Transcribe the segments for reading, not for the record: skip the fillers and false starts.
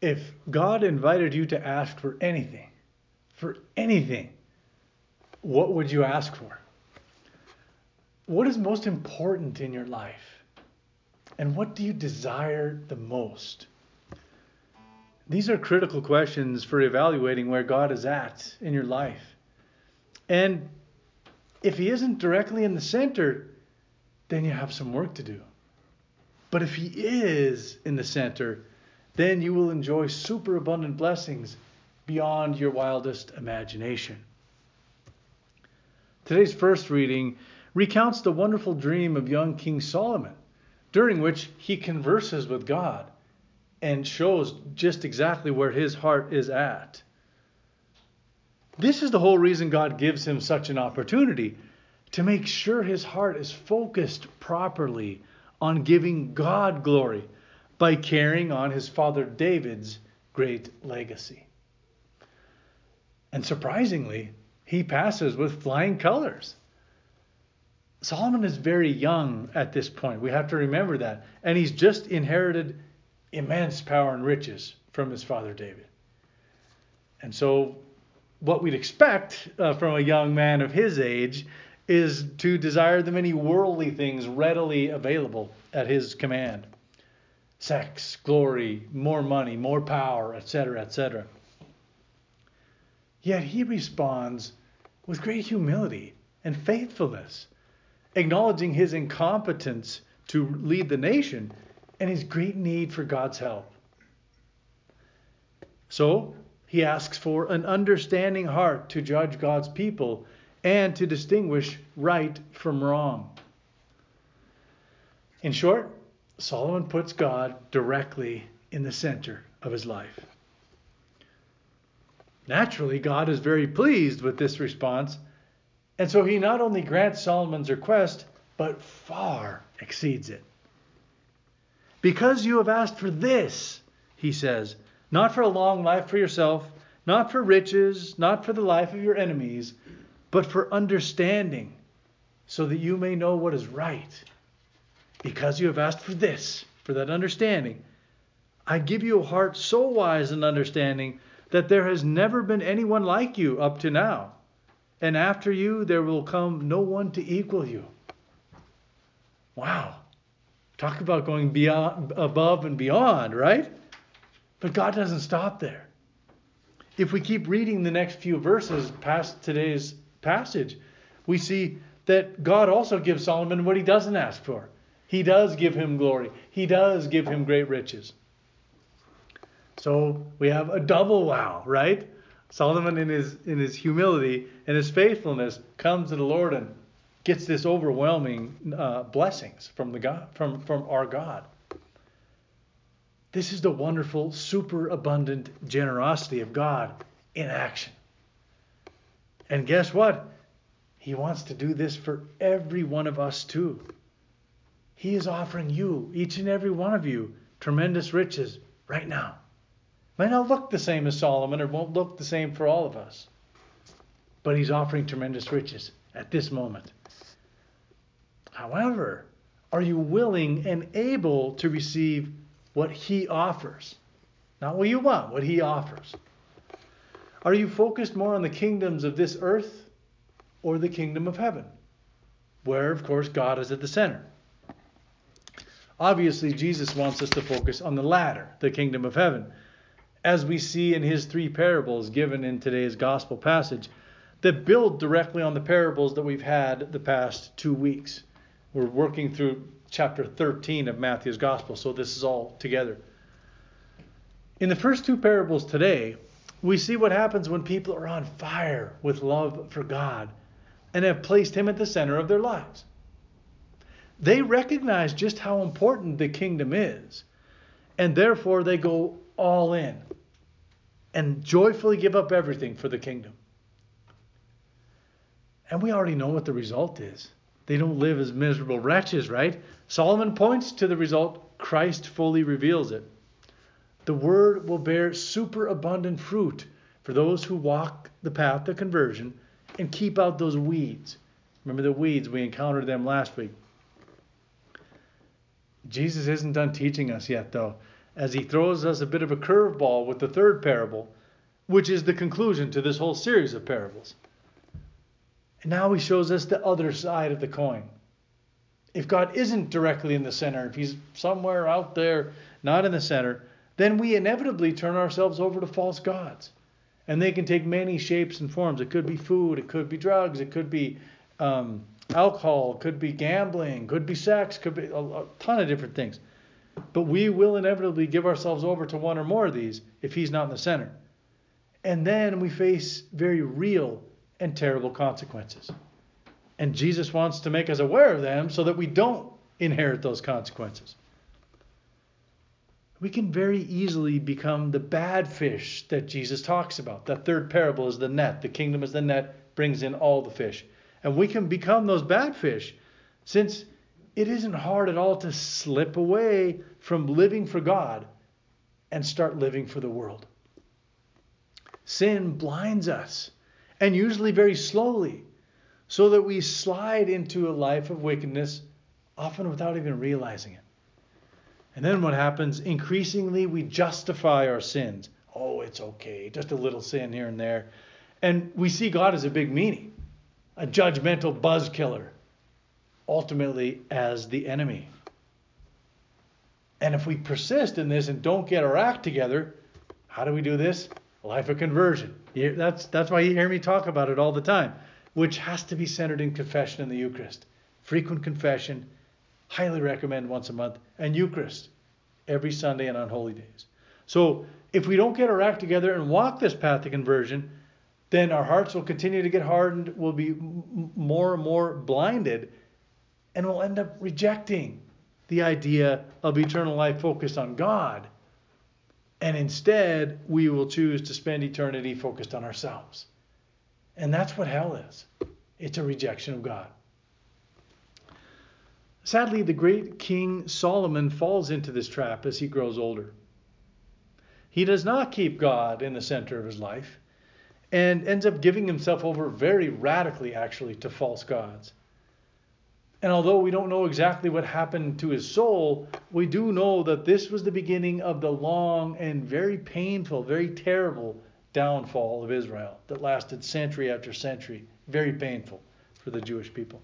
If God invited you to ask for anything, what would you ask for? What is most important in your life? And what do you desire the most? These are critical questions for evaluating where God is at in your life. And if he isn't directly in the center, then you have some work to do. But if he is in the center, then you will enjoy superabundant blessings beyond your wildest imagination. Today's first reading recounts the wonderful dream of young King Solomon, during which he converses with God and shows just exactly where his heart is at. This is the whole reason God gives him such an opportunity, to make sure his heart is focused properly on giving God glory by carrying on his father David's great legacy. And surprisingly, he passes with flying colors. Solomon is very young at this point. We have to remember that. And he's just inherited immense power and riches from his father David. And so what we'd expect from a young man of his age is to desire the many worldly things readily available at his command. Sex, glory, more money, more power, etc., etc. Yet he responds with great humility and faithfulness, acknowledging his incompetence to lead the nation and his great need for God's help. So he asks for an understanding heart to judge God's people and to distinguish right from wrong. In short, Solomon puts God directly in the center of his life. Naturally, God is very pleased with this response, and so he not only grants Solomon's request, but far exceeds it. Because you have asked for this, he says, not for a long life for yourself, not for riches, not for the life of your enemies, but for understanding, so that you may know what is right. Because you have asked for this, for that understanding, I give you a heart so wise and understanding that there has never been anyone like you up to now. And after you, there will come no one to equal you. Wow. Talk about going beyond, above and beyond, right? But God doesn't stop there. If we keep reading the next few verses past today's passage, we see that God also gives Solomon what he doesn't ask for. He does give him glory. He does give him great riches. So we have a double wow, right? Solomon in his humility and his faithfulness comes to the Lord and gets this overwhelming blessings from our God. This is the wonderful, superabundant generosity of God in action. And guess what? He wants to do this for every one of us too. He is offering you, each and every one of you, tremendous riches right now. Might not look the same as Solomon, or won't look the same for all of us. But he's offering tremendous riches at this moment. However, are you willing and able to receive what he offers? Not what you want, what he offers. Are you focused more on the kingdoms of this earth or the kingdom of heaven, where, of course, God is at the center? Obviously, Jesus wants us to focus on the latter, the kingdom of heaven, as we see in his 3 parables given in today's gospel passage that build directly on the parables that we've had the past 2 weeks. We're working through chapter 13 of Matthew's gospel, so this is all together. In the first 2 parables today, we see what happens when people are on fire with love for God and have placed him at the center of their lives. They recognize just how important the kingdom is, and therefore they go all in and joyfully give up everything for the kingdom. And we already know what the result is. They don't live as miserable wretches, right? Solomon points to the result. Christ fully reveals it. The word will bear superabundant fruit for those who walk the path of conversion and keep out those weeds. Remember the weeds, we encountered them last week. Jesus isn't done teaching us yet, though. as he throws us a bit of a curveball with the third parable, which is the conclusion to this whole series of parables. And now he shows us the other side of the coin. If God isn't directly in the center, if he's somewhere out there, not in the center, then we inevitably turn ourselves over to false gods. And they can take many shapes and forms. It could be food, it could be drugs, it could be alcohol, it could be gambling, could be sex, could be a ton of different things. But we will inevitably give ourselves over to one or more of these if he's not in the center. And then we face very real and terrible consequences. And Jesus wants to make us aware of them so that we don't inherit those consequences. We can very easily become the bad fish that Jesus talks about. That third parable is the net. The kingdom is the net, brings in all the fish. And we can become those bad fish, since it isn't hard at all to slip away from living for God and start living for the world. Sin blinds us, and usually very slowly, so that we slide into a life of wickedness, often without even realizing it. And then what happens? Increasingly, we justify our sins. Oh, it's okay, just a little sin here and there. And we see God as a big meanie, a judgmental buzz killer, ultimately as the enemy. And if we persist in this and don't get our act together, how do we do this? A life of conversion. That's why you hear me talk about it all the time, which has to be centered in confession in the Eucharist. Frequent confession, highly recommend once a month, and Eucharist every Sunday and on holy days. So if we don't get our act together and walk this path to conversion, then our hearts will continue to get hardened, we'll be more and more blinded, and we'll end up rejecting the idea of eternal life focused on God. And instead, we will choose to spend eternity focused on ourselves. And that's what hell is. It's a rejection of God. Sadly, the great King Solomon falls into this trap as he grows older. He does not keep God in the center of his life and ends up giving himself over very radically, actually, to false gods. And although we don't know exactly what happened to his soul, we do know that this was the beginning of the long and very painful, very terrible downfall of Israel that lasted century after century. Very painful for the Jewish people.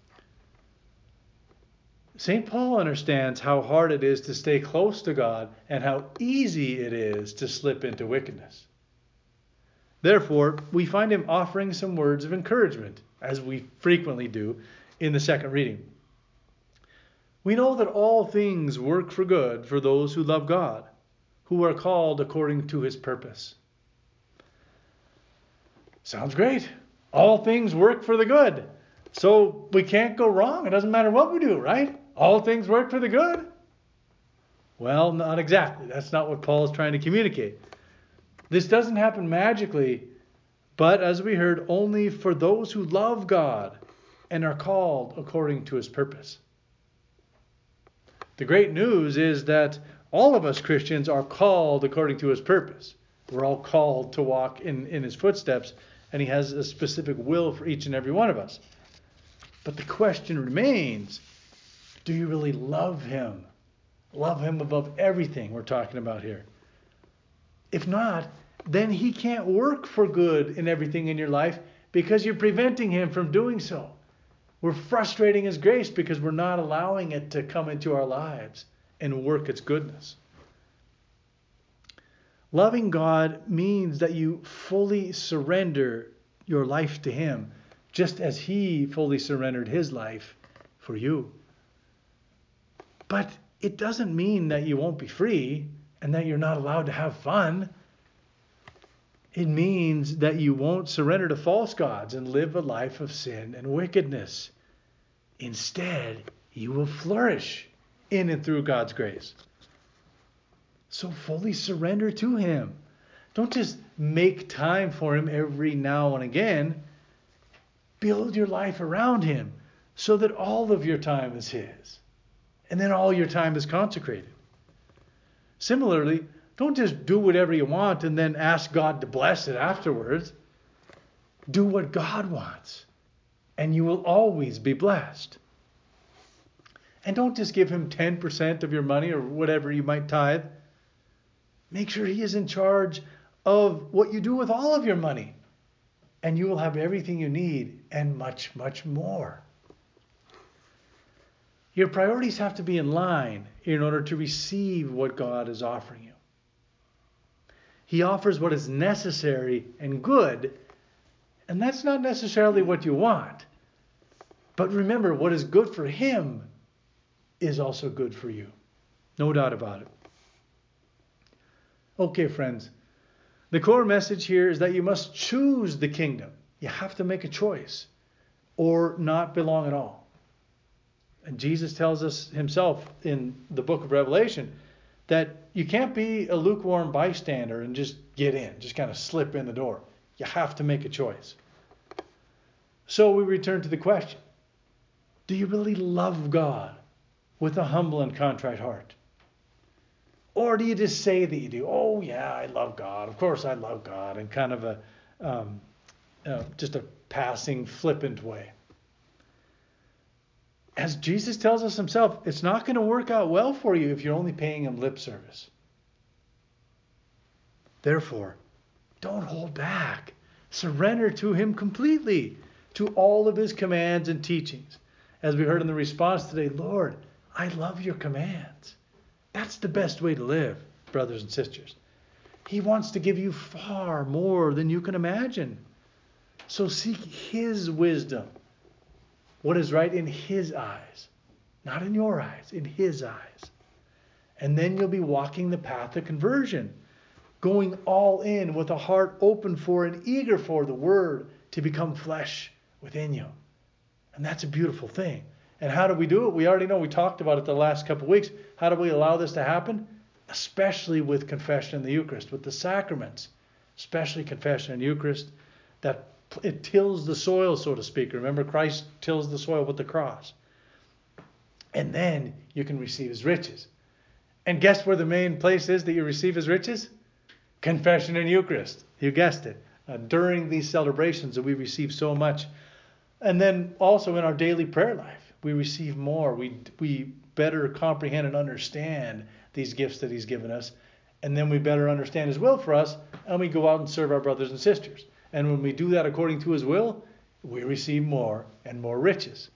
St. Paul understands how hard it is to stay close to God and how easy it is to slip into wickedness. Therefore, we find him offering some words of encouragement, as we frequently do in the second reading. We know that all things work for good for those who love God, who are called according to his purpose. Sounds great. All things work for the good. So we can't go wrong. It doesn't matter what we do, right? All things work for the good. Well, not exactly. That's not what Paul is trying to communicate. This doesn't happen magically, but as we heard, only for those who love God and are called according to his purpose. The great news is that all of us Christians are called according to his purpose. We're all called to walk in his footsteps, and he has a specific will for each and every one of us. But the question remains, do you really love him? Love him above everything we're talking about here. If not, then he can't work for good in everything in your life because you're preventing him from doing so. We're frustrating his grace because we're not allowing it to come into our lives and work its goodness. Loving God means that you fully surrender your life to him, just as he fully surrendered his life for you. But it doesn't mean that you won't be free and that you're not allowed to have fun. It means that you won't surrender to false gods and live a life of sin and wickedness. Instead, you will flourish in and through God's grace. So fully surrender to him. Don't just make time for him every now and again. Build your life around him so that all of your time is his. And then all your time is consecrated. Similarly, don't just do whatever you want and then ask God to bless it afterwards. Do what God wants, and you will always be blessed. And don't just give him 10% of your money or whatever you might tithe. Make sure He is in charge of what you do with all of your money. And you will have everything you need and much, much more. Your priorities have to be in line in order to receive what God is offering you. He offers what is necessary and good, and that's not necessarily what you want. But remember, what is good for Him is also good for you. No doubt about it. Okay, friends. The core message here is that you must choose the kingdom. You have to make a choice or not belong at all. And Jesus tells us Himself in the book of Revelation that you can't be a lukewarm bystander and just get in, just kind of slip in the door. You have to make a choice. So we return to the question, do you really love God with a humble and contrite heart? Or do you just say that you do? Oh yeah, I love God. Of course I love God, in kind of just a passing, flippant way. As Jesus tells us Himself, it's not going to work out well for you if you're only paying Him lip service. Therefore, don't hold back. Surrender to Him completely, to all of His commands and teachings. As we heard in the response today, Lord, I love your commands. That's the best way to live, brothers and sisters. He wants to give you far more than you can imagine. So seek His wisdom. What is right in His eyes. Not in your eyes, in His eyes. And then you'll be walking the path of conversion. Going all in with a heart open for and eager for the Word to become flesh within you. And that's a beautiful thing. And how do we do it? We already know. We talked about it the last couple of weeks. How do we allow this to happen? Especially with confession and the Eucharist, with the sacraments. Especially confession and Eucharist. That it tills the soil, so to speak. Remember, Christ tills the soil with the cross. And then you can receive His riches. And guess where the main place is that you receive His riches? Confession and Eucharist. You guessed it. During these celebrations that we receive so much. And then also in our daily prayer life. We receive more. We better comprehend and understand these gifts that He's given us. And then we better understand His will for us. And we go out and serve our brothers and sisters. And when we do that according to His will, we receive more and more riches.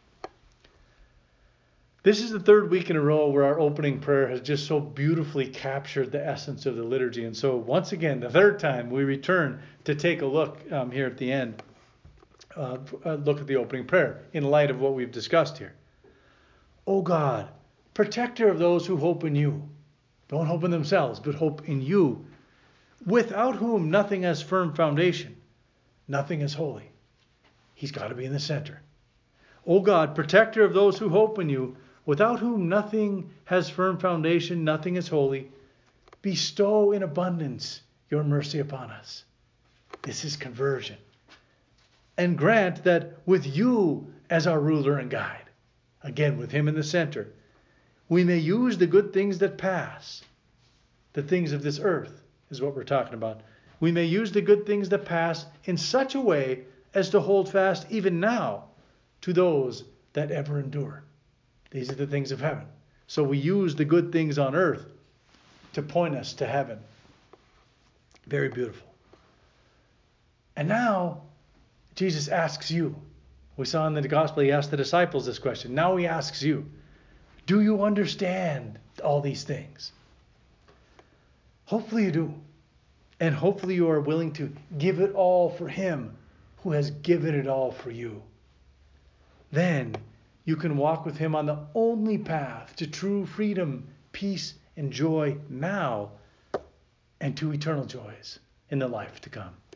This is the third week in a row where our opening prayer has just so beautifully captured the essence of the liturgy. And so once again, the third time, we return to take a look here at the end. Look at the opening prayer in light of what we've discussed here. O God, protector of those who hope in you. Don't hope in themselves, but hope in you. Without whom nothing has firm foundation. Nothing is holy. He's got to be in the center. O God, protector of those who hope in you. Without whom nothing has firm foundation. Nothing is holy. Bestow in abundance your mercy upon us. This is conversion. And grant that with you as our ruler and guide, again with Him in the center, we may use the good things that pass. The things of this earth is what we're talking about. We may use the good things that pass in such a way as to hold fast even now to those that ever endure. These are the things of heaven. So we use the good things on earth to point us to heaven. Very beautiful. And now Jesus asks you. We saw in the gospel He asked the disciples this question. Now He asks you, do you understand all these things? Hopefully you do. And hopefully you are willing to give it all for Him who has given it all for you. Then you can walk with Him on the only path to true freedom, peace, and joy now and to eternal joys in the life to come.